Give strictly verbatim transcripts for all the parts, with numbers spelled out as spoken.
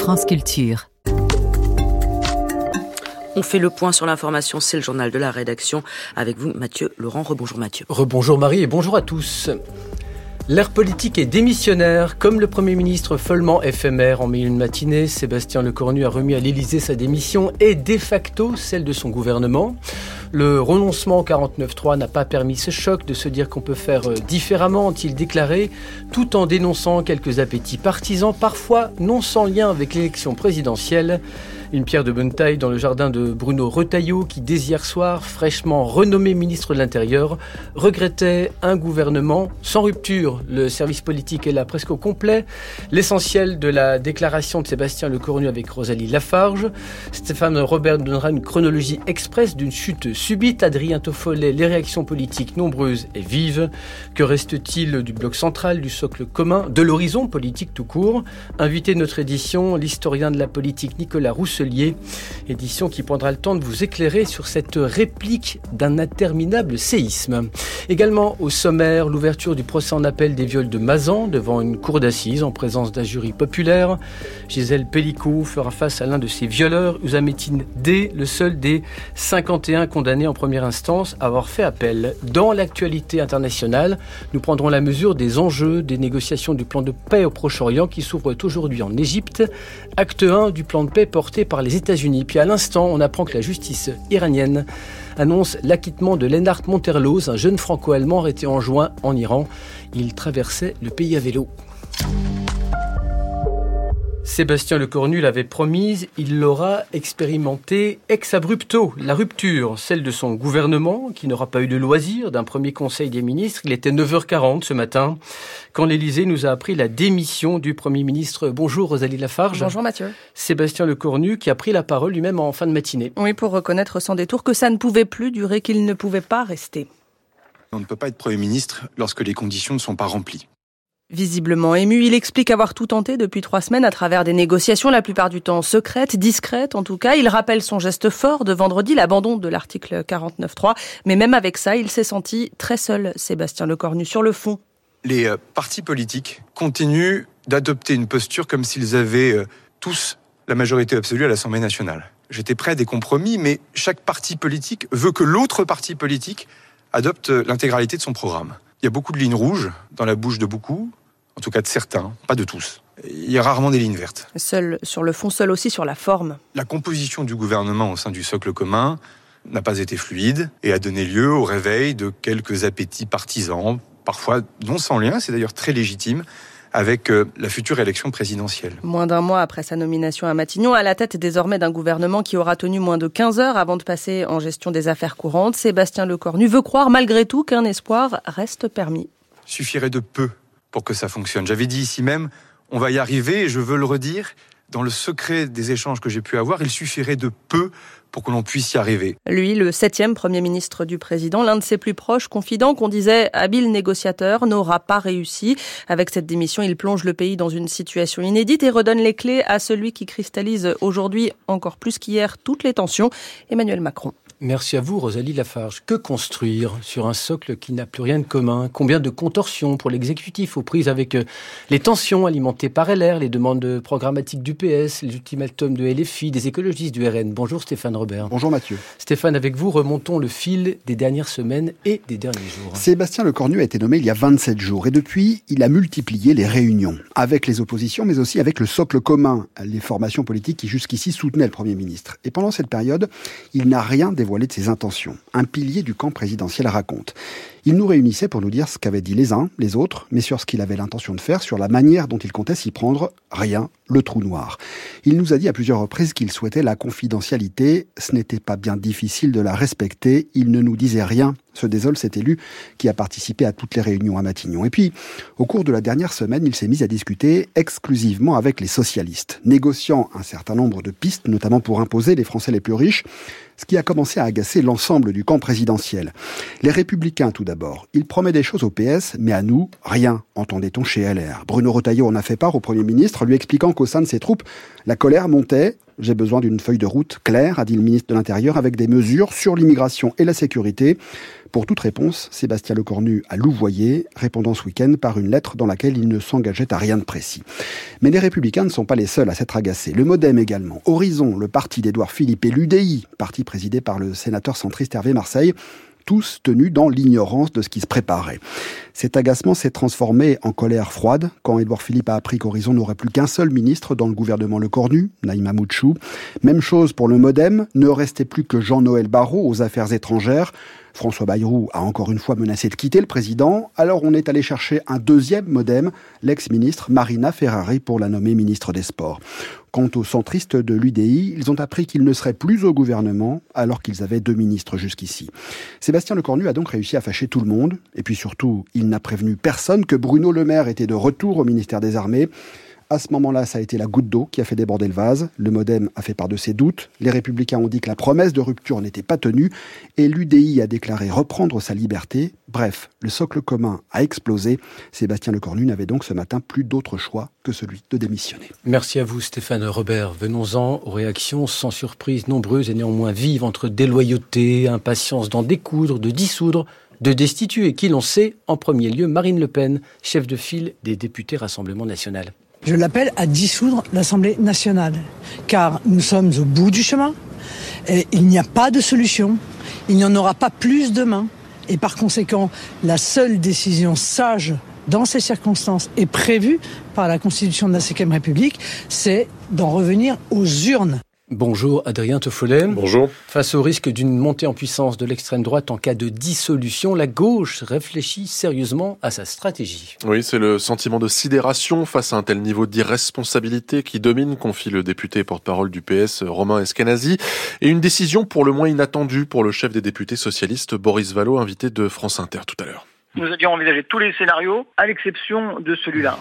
France Culture. On fait le point sur l'information, c'est le journal de la rédaction. Avec vous, Mathieu Laurent. Rebonjour Mathieu. Rebonjour Marie et bonjour à tous. L'ère politique est démissionnaire. Comme le Premier ministre follement éphémère en milieu de matinée, Sébastien Lecornu a remis à l'Élysée sa démission et de facto celle de son gouvernement. Le renoncement au quarante-neuf trois n'a pas permis ce choc de se dire qu'on peut faire différemment, a-t-il déclaré, tout en dénonçant quelques appétits partisans, parfois non sans lien avec l'élection présidentielle. Une pierre de bonne taille dans le jardin de Bruno Retailleau qui, dès hier soir, fraîchement renommé ministre de l'Intérieur, regrettait un gouvernement sans rupture. Le service politique est là presque au complet. L'essentiel de la déclaration de Sébastien Lecornu avec Rosalie Lafarge. Stéphane Robert donnera une chronologie express d'une chute subite. Adrien Toffolet, les réactions politiques nombreuses et vives. Que reste-t-il du bloc central, du socle commun, de l'horizon politique tout court? Invité de notre édition, l'historien de la politique Nicolas Rousselier. Édition qui prendra le temps de vous éclairer sur cette réplique d'un interminable séisme. Également au sommaire, l'ouverture du procès en appel des viols de Mazan devant une cour d'assises en présence d'un jury populaire. Gisèle Pellicot fera face à l'un de ses violeurs, Housametine D, le seul des cinquante et un condamnés en première instance à avoir fait appel. Dans l'actualité internationale, nous prendrons la mesure des enjeux des négociations du plan de paix au Proche-Orient qui s'ouvrent aujourd'hui en Égypte. Acte un du plan de paix porté par les États-Unis. Puis à l'instant, on apprend que la justice iranienne annonce l'acquittement de Lennart Monterlos, un jeune franco-allemand arrêté en juin en Iran. Il traversait le pays à vélo. Sébastien Lecornu l'avait promise, il l'aura expérimenté ex abrupto, la rupture, celle de son gouvernement, qui n'aura pas eu de loisir d'un premier conseil des ministres. Il était neuf heures quarante ce matin, quand l'Élysée nous a appris la démission du Premier ministre. Bonjour Rosalie Lafarge. Bonjour Mathieu. Sébastien Lecornu qui a pris la parole lui-même en fin de matinée. Oui, pour reconnaître sans détour que ça ne pouvait plus durer, qu'il ne pouvait pas rester. On ne peut pas être Premier ministre lorsque les conditions ne sont pas remplies. Visiblement ému, il explique avoir tout tenté depuis trois semaines à travers des négociations, la plupart du temps secrètes, discrètes en tout cas. Il rappelle son geste fort de vendredi, l'abandon de l'article quarante-neuf trois. Mais même avec ça, il s'est senti très seul, Sébastien Lecornu, sur le fond. Les euh, partis politiques continuent d'adopter une posture comme s'ils avaient euh, tous la majorité absolue à l'Assemblée nationale. J'étais prêt à des compromis, mais chaque parti politique veut que l'autre parti politique adopte l'intégralité de son programme. Il y a beaucoup de lignes rouges dans la bouche de beaucoup, en tout cas de certains, pas de tous. Il y a rarement des lignes vertes. Seul sur le fond, seul aussi sur la forme. La composition du gouvernement au sein du socle commun n'a pas été fluide et a donné lieu au réveil de quelques appétits partisans, parfois non sans lien, c'est d'ailleurs très légitime, avec la future élection présidentielle. Moins d'un mois après sa nomination à Matignon, à la tête désormais d'un gouvernement qui aura tenu moins de quinze heures avant de passer en gestion des affaires courantes, Sébastien Lecornu veut croire malgré tout qu'un espoir reste permis. Suffirait de peu pour que ça fonctionne. J'avais dit ici même, on va y arriver, et je veux le redire, dans le secret des échanges que j'ai pu avoir, il suffirait de peu pour que l'on puisse y arriver. Lui, le septième Premier ministre du Président, l'un de ses plus proches confidents, qu'on disait habile négociateur, n'aura pas réussi. Avec cette démission, il plonge le pays dans une situation inédite et redonne les clés à celui qui cristallise aujourd'hui, encore plus qu'hier, toutes les tensions, Emmanuel Macron. Merci à vous, Rosalie Lafarge. Que construire sur un socle qui n'a plus rien de commun? Combien de contorsions pour l'exécutif aux prises avec les tensions alimentées par L R, les demandes programmatiques du P S, les ultimatums de L F I, des écologistes du R N. Bonjour Stéphane Robert. Bonjour Mathieu. Stéphane, avec vous, remontons le fil des dernières semaines et des derniers jours. Sébastien Lecornu a été nommé il y a vingt-sept jours et depuis, il a multiplié les réunions avec les oppositions, mais aussi avec le socle commun, les formations politiques qui jusqu'ici soutenaient le Premier ministre. Et pendant cette période, il n'a rien dévoilé de ses intentions. Un pilier du camp présidentiel raconte. Il nous réunissait pour nous dire ce qu'avaient dit les uns, les autres, mais sur ce qu'il avait l'intention de faire, sur la manière dont il comptait s'y prendre, rien, le trou noir. Il nous a dit à plusieurs reprises qu'il souhaitait la confidentialité. Ce n'était pas bien difficile de la respecter. Il ne nous disait rien, se désole cet élu qui a participé à toutes les réunions à Matignon. Et puis, au cours de la dernière semaine, il s'est mis à discuter exclusivement avec les socialistes, négociant un certain nombre de pistes, notamment pour imposer les Français les plus riches, ce qui a commencé à agacer l'ensemble du camp présidentiel. Les Républicains, tout d'abord. Il promet des choses au P S, mais à nous, rien, entendait-on chez L R. Bruno Retailleau en a fait part au Premier ministre, lui expliquant qu'au sein de ses troupes, la colère montait J'ai besoin d'une feuille de route claire, a dit le ministre de l'Intérieur, avec des mesures sur l'immigration et la sécurité. Pour toute réponse, Sébastien Lecornu a louvoyé, répondant ce week-end par une lettre dans laquelle il ne s'engageait à rien de précis. Mais les Républicains ne sont pas les seuls à s'être agacés. Le MoDem également. Horizon, le parti d'Édouard Philippe, et l'U D I, parti présidé par le sénateur centriste Hervé Marseille, tous tenus dans l'ignorance de ce qui se préparait. Cet agacement s'est transformé en colère froide quand Édouard Philippe a appris qu'Horizon n'aurait plus qu'un seul ministre dans le gouvernement Lecornu, Naïma Moutchou. Même chose pour le MoDem, ne restait plus que Jean-Noël Barrot aux affaires étrangères. François Bayrou a encore une fois menacé de quitter le président, alors on est allé chercher un deuxième MoDem, l'ex-ministre Marina Ferrari, pour la nommer ministre des Sports. Quant aux centristes de l'U D I, ils ont appris qu'ils ne seraient plus au gouvernement, alors qu'ils avaient deux ministres jusqu'ici. Sébastien Lecornu a donc réussi à fâcher tout le monde, et puis surtout, il n'a prévenu personne que Bruno Le Maire était de retour au ministère des Armées. À ce moment-là, ça a été la goutte d'eau qui a fait déborder le vase. Le MoDem a fait part de ses doutes. Les Républicains ont dit que la promesse de rupture n'était pas tenue. Et l'U D I a déclaré reprendre sa liberté. Bref, le socle commun a explosé. Sébastien Lecornu n'avait donc ce matin plus d'autre choix que celui de démissionner. Merci à vous Stéphane Robert. Venons-en aux réactions sans surprise nombreuses et néanmoins vives entre déloyauté, impatience d'en découdre, de dissoudre, de destituer qui l'on sait, en premier lieu Marine Le Pen, chef de file des députés Rassemblement National. Je l'appelle à dissoudre l'Assemblée nationale, car nous sommes au bout du chemin, et il n'y a pas de solution, il n'y en aura pas plus demain, et par conséquent, la seule décision sage dans ces circonstances et prévue par la Constitution de la cinquième République, c'est d'en revenir aux urnes. Bonjour Adrien Teuffolet. Bonjour. Face au risque d'une montée en puissance de l'extrême droite en cas de dissolution, la gauche réfléchit sérieusement à sa stratégie. Oui, c'est le sentiment de sidération face à un tel niveau d'irresponsabilité qui domine, confie le député et porte-parole du P S Romain Eskenazi, et une décision pour le moins inattendue pour le chef des députés socialistes Boris Vallaud, invité de France Inter tout à l'heure. Nous avions envisagé tous les scénarios, à l'exception de celui-là.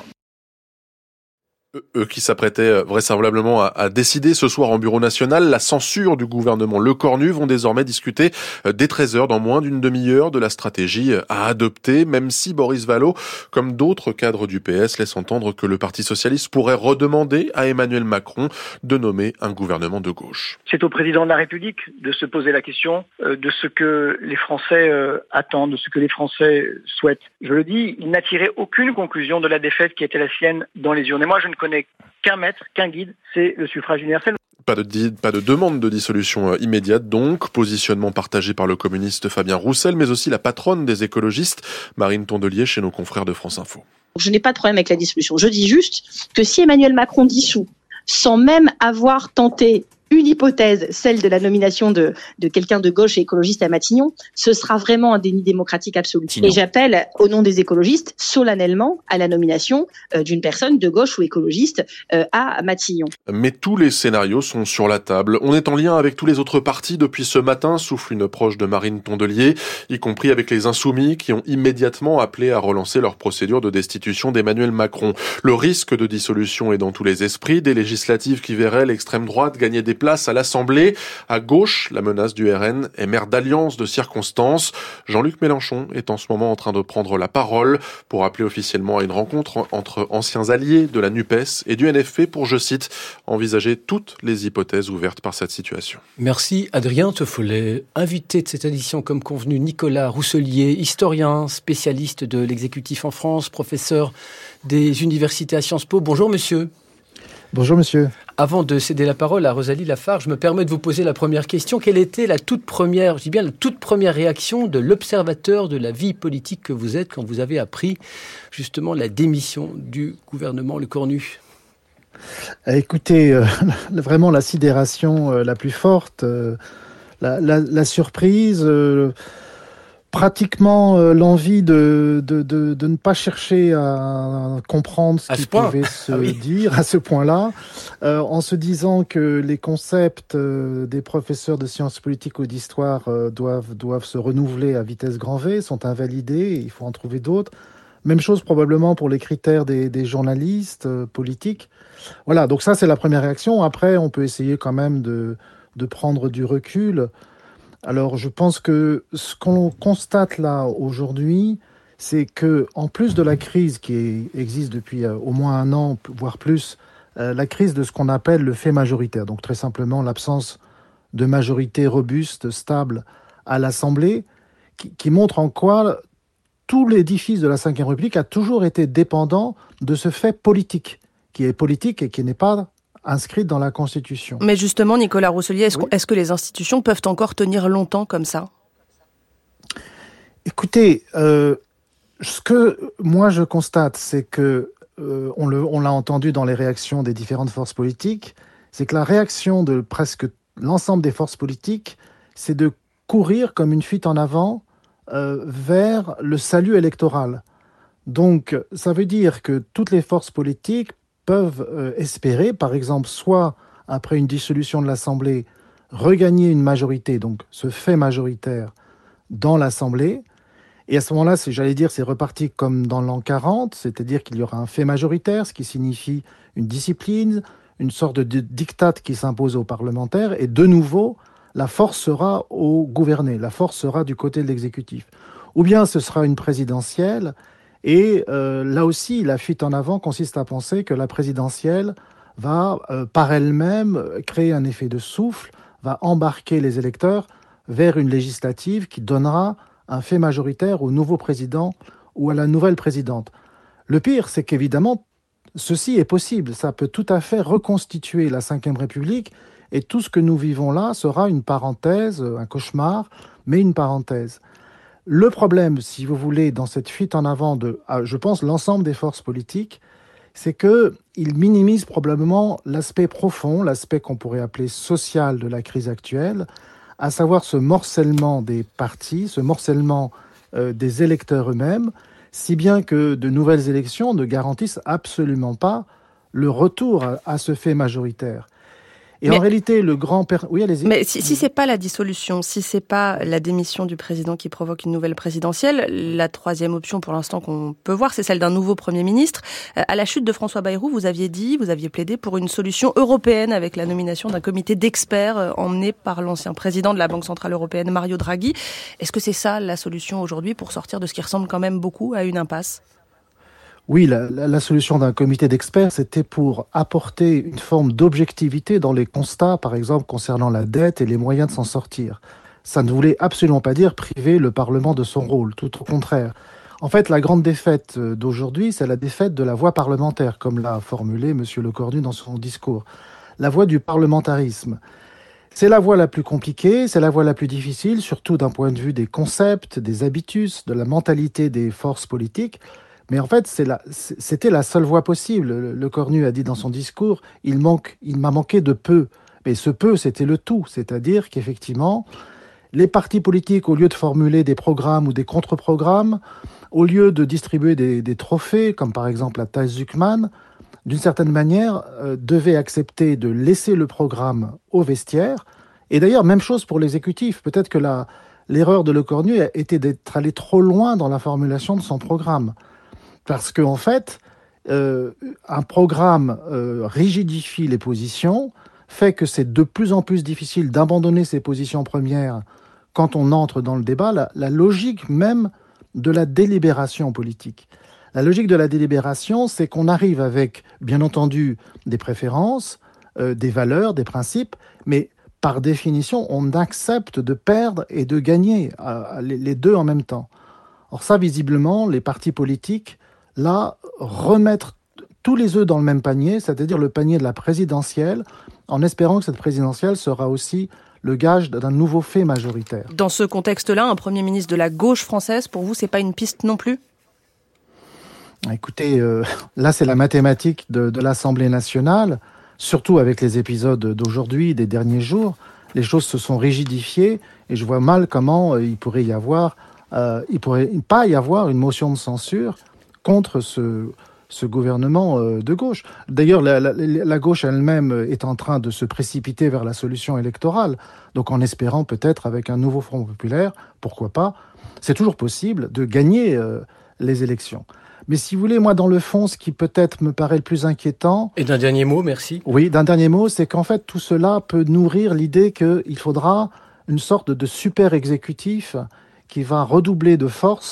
Eux qui s'apprêtaient vraisemblablement à, à décider ce soir en bureau national, la censure du gouvernement Lecornu vont désormais discuter dès treize heures, dans moins d'une demi-heure, de la stratégie à adopter, même si Boris Vallaud, comme d'autres cadres du P S, laisse entendre que le Parti socialiste pourrait redemander à Emmanuel Macron de nommer un gouvernement de gauche. C'est au président de la République de se poser la question de ce que les Français attendent, de ce que les Français souhaitent. Je le dis, il n'a tiré aucune conclusion de la défaite qui était la sienne dans les urnes. Et moi, je ne connais qu'un maître, qu'un guide, c'est le suffrage universel. Pas de, di- pas de demande de dissolution immédiate donc, positionnement partagé par le communiste Fabien Roussel, mais aussi la patronne des écologistes, Marine Tondelier, chez nos confrères de France Info. Je n'ai pas de problème avec la dissolution. Je dis juste que si Emmanuel Macron dissout, sans même avoir tenté une hypothèse, celle de la nomination de, de quelqu'un de gauche et écologiste à Matignon, ce sera vraiment un déni démocratique absolu. Sinon. Et j'appelle, au nom des écologistes, solennellement à la nomination euh, d'une personne de gauche ou écologiste euh, à Matignon. Mais tous les scénarios sont sur la table. On est en lien avec tous les autres partis depuis ce matin, souffle une proche de Marine Tondelier, y compris avec les Insoumis qui ont immédiatement appelé à relancer leur procédure de destitution d'Emmanuel Macron. Le risque de dissolution est dans tous les esprits, des législatives qui verraient l'extrême droite gagner des place à l'Assemblée. À gauche, la menace du R N est mère d'alliance de circonstances. Jean-Luc Mélenchon est en ce moment en train de prendre la parole pour appeler officiellement à une rencontre entre anciens alliés de la NUPES et du N F P pour, je cite, envisager toutes les hypothèses ouvertes par cette situation. Merci Adrien Teuffolet. Invité de cette édition comme convenu, Nicolas Rousselier, historien, spécialiste de l'exécutif en France, professeur des universités à Sciences Po. Bonjour monsieur. Bonjour monsieur. Avant de céder la parole à Rosalie Lafarge, je me permets de vous poser la première question. Quelle était la toute première, je dis bien la toute première réaction de l'observateur de la vie politique que vous êtes quand vous avez appris justement la démission du gouvernement Lecornu ? Écoutez, euh, vraiment la sidération euh, la plus forte, euh, la, la, la surprise... Euh, pratiquement euh, l'envie de, de, de, de ne pas chercher à comprendre ce qui pouvait se ah oui. dire à ce point-là, euh, en se disant que les concepts euh, des professeurs de sciences politiques ou d'histoire euh, doivent, doivent se renouveler à vitesse grand V, sont invalidés, et il faut en trouver d'autres. Même chose probablement pour les critères des, des journalistes euh, politiques. Voilà, donc ça c'est la première réaction. Après, on peut essayer quand même de, de prendre du recul. Alors, je pense que ce qu'on constate là aujourd'hui, c'est que, en plus de la crise qui existe depuis au moins un an, voire plus, euh, la crise de ce qu'on appelle le fait majoritaire. Donc très simplement l'absence de majorité robuste, stable à l'Assemblée, qui, qui montre en quoi tout l'édifice de la Cinquième République a toujours été dépendant de ce fait politique, qui est politique et qui n'est pas inscrit dans la Constitution. Mais justement, Nicolas Rousselier, est-ce, oui. est-ce que les institutions peuvent encore tenir longtemps comme ça ? Écoutez, euh, ce que moi je constate, c'est que, euh, on, le, on l'a entendu dans les réactions des différentes forces politiques, c'est que la réaction de presque l'ensemble des forces politiques, c'est de courir comme une fuite en avant euh, vers le salut électoral. Donc, ça veut dire que toutes les forces politiques peuvent euh, espérer, par exemple, soit après une dissolution de l'Assemblée, regagner une majorité, donc ce fait majoritaire dans l'Assemblée. Et à ce moment-là, c'est, j'allais dire, c'est reparti comme dans l'an quarante, c'est-à-dire qu'il y aura un fait majoritaire, ce qui signifie une discipline, une sorte de diktat qui s'impose aux parlementaires, et de nouveau, la force sera au gouverné, la force sera du côté de l'exécutif. Ou bien ce sera une présidentielle, et euh, là aussi, la fuite en avant consiste à penser que la présidentielle va, euh, par elle-même, créer un effet de souffle, va embarquer les électeurs vers une législative qui donnera un fait majoritaire au nouveau président ou à la nouvelle présidente. Le pire, c'est qu'évidemment, ceci est possible. Ça peut tout à fait reconstituer la Cinquième République, et tout ce que nous vivons là sera une parenthèse, un cauchemar, mais une parenthèse. Le problème, si vous voulez, dans cette fuite en avant de, je pense, l'ensemble des forces politiques, c'est qu'ils minimisent probablement l'aspect profond, l'aspect qu'on pourrait appeler social de la crise actuelle, à savoir ce morcellement des partis, ce morcellement euh, des électeurs eux-mêmes, si bien que de nouvelles élections ne garantissent absolument pas le retour à, à ce fait majoritaire. Et mais, en réalité, le grand... Per... Oui, allez-y. Mais si, si c'est pas la dissolution, si c'est pas la démission du président qui provoque une nouvelle présidentielle, la troisième option pour l'instant qu'on peut voir, c'est celle d'un nouveau Premier ministre. À la chute de François Bayrou, vous aviez dit, vous aviez plaidé pour une solution européenne avec la nomination d'un comité d'experts emmené par l'ancien président de la Banque Centrale Européenne, Mario Draghi. Est-ce que c'est ça la solution aujourd'hui pour sortir de ce qui ressemble quand même beaucoup à une impasse ? Oui, la, la, la solution d'un comité d'experts, c'était pour apporter une forme d'objectivité dans les constats, par exemple, concernant la dette et les moyens de s'en sortir. Ça ne voulait absolument pas dire priver le Parlement de son rôle, tout au contraire. En fait, la grande défaite d'aujourd'hui, c'est la défaite de la voie parlementaire, comme l'a formulé M. Lecornu dans son discours. La voie du parlementarisme. C'est la voie la plus compliquée, c'est la voie la plus difficile, surtout d'un point de vue des concepts, des habitus, de la mentalité des forces politiques. Mais en fait, c'est la, c'était la seule voie possible. Lecornu a dit dans son discours, il manque, il m'a manqué de peu. Mais ce peu, c'était le tout. C'est-à-dire qu'effectivement, les partis politiques, au lieu de formuler des programmes ou des contre-programmes, au lieu de distribuer des, des trophées, comme par exemple la Thijs Zuckman, d'une certaine manière, euh, devaient accepter de laisser le programme au vestiaire. Et d'ailleurs, même chose pour l'exécutif. Peut-être que la, l'erreur de Lecornu était d'être allé trop loin dans la formulation de son programme. Parce qu'en en fait, euh, un programme euh, rigidifie les positions, fait que c'est de plus en plus difficile d'abandonner ses positions premières quand on entre dans le débat, la, la logique même de la délibération politique. La logique de la délibération, c'est qu'on arrive avec, bien entendu, des préférences, euh, des valeurs, des principes, mais par définition, on accepte de perdre et de gagner, euh, les, les deux en même temps. Or ça, visiblement, les partis politiques, là, remettre tous les œufs dans le même panier, c'est-à-dire le panier de la présidentielle, en espérant que cette présidentielle sera aussi le gage d'un nouveau fait majoritaire. Dans ce contexte-là, un Premier ministre de la gauche française, pour vous, c'est pas une piste non plus ? Écoutez, euh, là, c'est la mathématique de, de l'Assemblée nationale, surtout avec les épisodes d'aujourd'hui, des derniers jours. Les choses se sont rigidifiées, et je vois mal comment euh, il pourrait y avoir, euh, il pourrait pas y avoir une motion de censure contre ce, ce gouvernement de gauche. D'ailleurs, la, la, la gauche elle-même est en train de se précipiter vers la solution électorale, donc en espérant peut-être avec un nouveau Front populaire, pourquoi pas, c'est toujours possible de gagner euh, les élections. Mais si vous voulez, moi, dans le fond, ce qui peut-être me paraît le plus inquiétant... Et d'un dernier mot, merci. Oui, d'un dernier mot, c'est qu'en fait, tout cela peut nourrir l'idée qu'il faudra une sorte de super exécutif qui va redoubler de force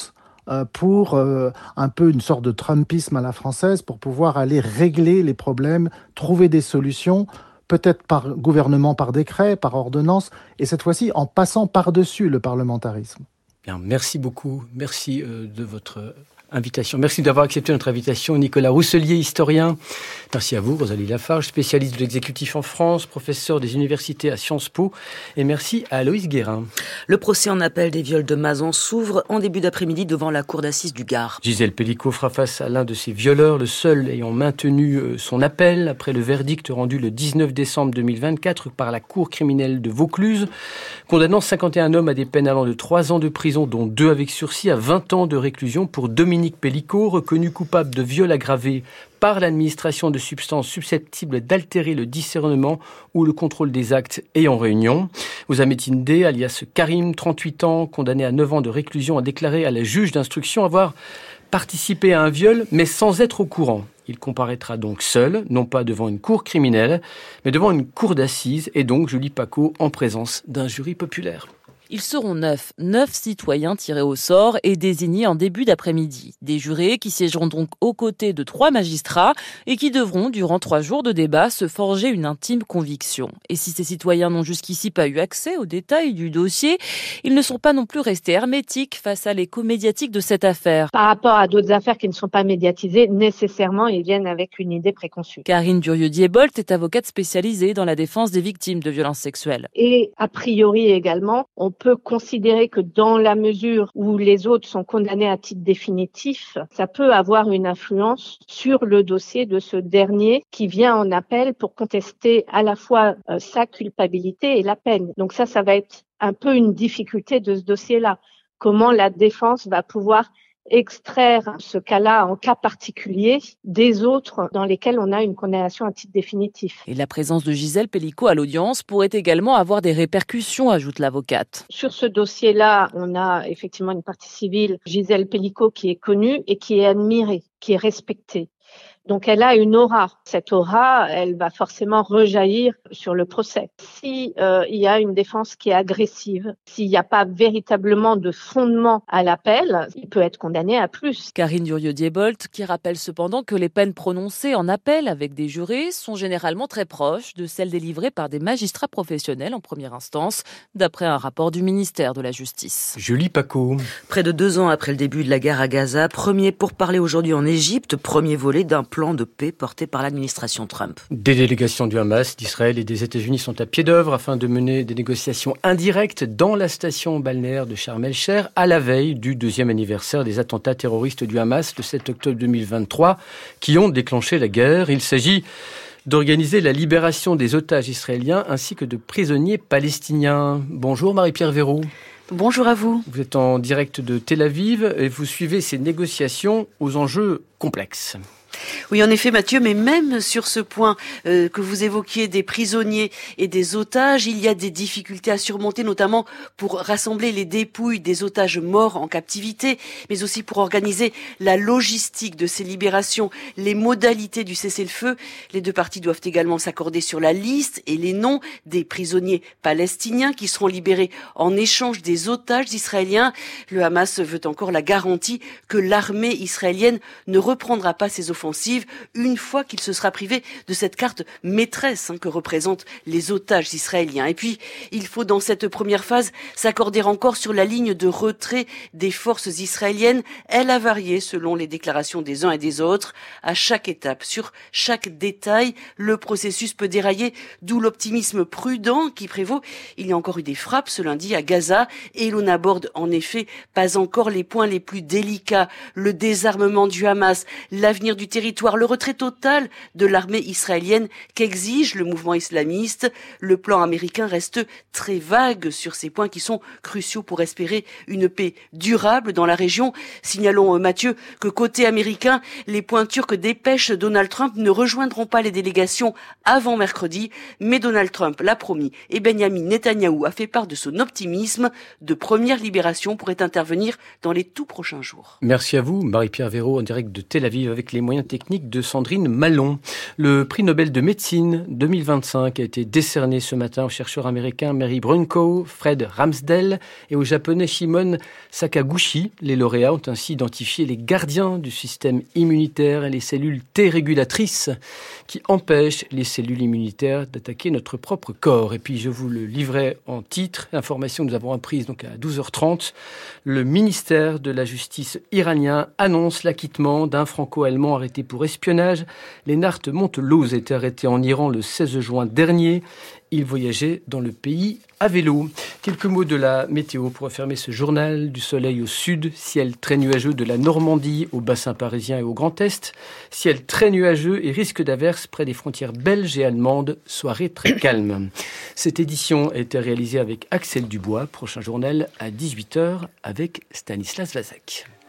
euh, pour euh, un peu une sorte de Trumpisme à la française, pour pouvoir aller régler les problèmes, trouver des solutions, peut-être par gouvernement, par décret, par ordonnance, et cette fois-ci en passant par-dessus le parlementarisme. Bien, merci beaucoup. Merci euh, de votre invitation. Merci d'avoir accepté notre invitation, Nicolas Rousselier, historien. Merci à vous, Rosalie Lafarge, spécialiste de l'exécutif en France, professeur des universités à Sciences Po. Et merci à Aloïs Guérin. Le procès en appel des viols de Mazan s'ouvre en début d'après-midi devant la cour d'assises du Gard. Gisèle Pellicot fera face à l'un de ses violeurs, le seul ayant maintenu son appel après le verdict rendu le dix-neuf décembre deux mille vingt-quatre par la cour criminelle de Vaucluse, condamnant cinquante et un hommes à des peines allant de trois ans de prison, dont deux avec sursis, à vingt ans de réclusion pour Dominique Pellicot, reconnu coupable de viol aggravé par l'administration de substances susceptibles d'altérer le discernement ou le contrôle des actes et en réunion. Ousametine D, alias Karim, trente-huit ans, condamné à neuf ans de réclusion, a déclaré à la juge d'instruction avoir participé à un viol, mais sans être au courant. Il comparaîtra donc seul, non pas devant une cour criminelle, mais devant une cour d'assises, et donc, Julie Pacaud, en présence d'un jury populaire. Ils seront neuf, neuf citoyens tirés au sort et désignés en début d'après-midi. Des jurés qui siégeront donc aux côtés de trois magistrats et qui devront, durant trois jours de débat, se forger une intime conviction. Et si ces citoyens n'ont jusqu'ici pas eu accès aux détails du dossier, ils ne sont pas non plus restés hermétiques face à l'écho médiatique de cette affaire. Par rapport à d'autres affaires qui ne sont pas médiatisées, nécessairement, ils viennent avec une idée préconçue. Karine Durieux-Diebolt est avocate spécialisée dans la défense des victimes de violences sexuelles. Et a priori également, on peut considérer que dans la mesure où les autres sont condamnés à titre définitif, ça peut avoir une influence sur le dossier de ce dernier qui vient en appel pour contester à la fois euh, sa culpabilité et la peine. Donc ça, ça va être un peu une difficulté de ce dossier-là. Comment la défense va pouvoir extraire ce cas-là en cas particulier des autres dans lesquels on a une condamnation à titre définitif. Et la présence de Gisèle Pellicot à l'audience pourrait également avoir des répercussions, ajoute l'avocate. Sur ce dossier-là, on a effectivement une partie civile, Gisèle Pellicot, qui est connue et qui est admirée, qui est respectée. Donc elle a une aura. Cette aura, elle va forcément rejaillir sur le procès. Si euh, il y a une défense qui est agressive, s'il n'y a pas véritablement de fondement à l'appel, il peut être condamné à plus. Karine Durieux-Diebolt qui rappelle cependant que les peines prononcées en appel avec des jurés sont généralement très proches de celles délivrées par des magistrats professionnels en première instance, d'après un rapport du ministère de la Justice. Julie Pacaud. Près de deux ans après le début de la guerre à Gaza, premier pourparlers aujourd'hui en Égypte, premier volet d'un plan de paix porté par l'administration Trump. Des délégations du Hamas, d'Israël et des États-Unis sont à pied d'œuvre afin de mener des négociations indirectes dans la station balnéaire de Sharm el-Sheikh à la veille du deuxième anniversaire des attentats terroristes du Hamas le sept octobre deux mille vingt-trois qui ont déclenché la guerre. Il s'agit d'organiser la libération des otages israéliens ainsi que de prisonniers palestiniens. Bonjour Marie-Pierre Véraud. Bonjour à vous. Vous êtes en direct de Tel Aviv et vous suivez ces négociations aux enjeux complexes. Oui, en effet, Mathieu, mais même sur ce point euh, que vous évoquiez des prisonniers et des otages, il y a des difficultés à surmonter, notamment pour rassembler les dépouilles des otages morts en captivité, mais aussi pour organiser la logistique de ces libérations, les modalités du cessez-le-feu. Les deux parties doivent également s'accorder sur la liste et les noms des prisonniers palestiniens qui seront libérés en échange des otages israéliens. Le Hamas veut encore la garantie que l'armée israélienne ne reprendra pas ses offensives une fois qu'il se sera privé de cette carte maîtresse hein, que représentent les otages israéliens. Et puis, il faut dans cette première phase s'accorder encore sur la ligne de retrait des forces israéliennes. Elle a varié selon les déclarations des uns et des autres. À chaque étape, sur chaque détail, le processus peut dérailler, d'où l'optimisme prudent qui prévaut. Il y a encore eu des frappes ce lundi à Gaza et l'on n'aborde en effet pas encore les points les plus délicats. Le désarmement du Hamas, l'avenir du territoire, le retrait total de l'armée israélienne qu'exige le mouvement islamiste. Le plan américain reste très vague sur ces points qui sont cruciaux pour espérer une paix durable dans la région. Signalons, Mathieu, que côté américain, les pointures que dépêche Donald Trump ne rejoindront pas les délégations avant mercredi, mais Donald Trump l'a promis et Benjamin Netanyahou a fait part de son optimisme. De premières libérations pourraient intervenir dans les tout prochains jours. Merci à vous, Marie-Pierre Véraud, en direct de Tel Aviv avec les moyens technique de Sandrine Malon. Le prix Nobel de médecine deux mille vingt-cinq a été décerné ce matin aux chercheurs américains Mary Brunkow, Fred Ramsdell et au japonais Shimon Sakaguchi. Les lauréats ont ainsi identifié les gardiens du système immunitaire et les cellules T régulatrices qui empêchent les cellules immunitaires d'attaquer notre propre corps. Et puis je vous le livrais en titre, l'information que nous avons apprise donc à douze heures trente. Le ministère de la Justice iranien annonce l'acquittement d'un franco-allemand arrêté pour espionnage. Lennart Monteloos a été arrêté en Iran le seize juin dernier. Il voyageait dans le pays à vélo. Quelques mots de la météo pour fermer ce journal. Du soleil au sud, ciel très nuageux de la Normandie au bassin parisien et au Grand Est. Ciel très nuageux et risque d'averses près des frontières belges et allemandes. Soirée très calme. Cette édition a été réalisée avec Axel Dubois. Prochain journal à dix-huit heures avec Stanislas Vazak.